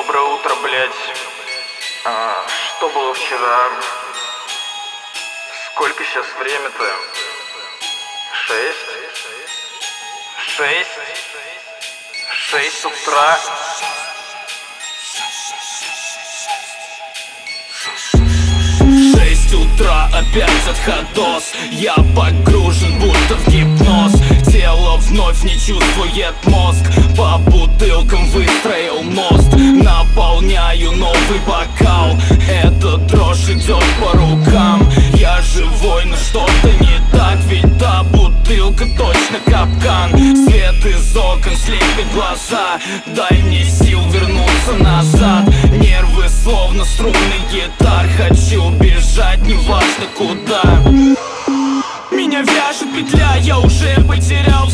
Доброе утро, блядь. Что было вчера? Сколько сейчас время-то? 6 утра. В 6 утра опять отходос. Я погружен будто в гипноз. Тело вновь не чувствует мозг. По бутылкам выстроил мост. Наполняю новый бокал. Эта дрожь идет по рукам. Я живой, но что-то не так. Ведь та бутылка точно капкан. Свет из окон слепит глаза. Дай мне сил вернуться назад. Нервы словно струны гитар. Хочу бежать, неважно куда. Меня вяжет петля, я уже потерял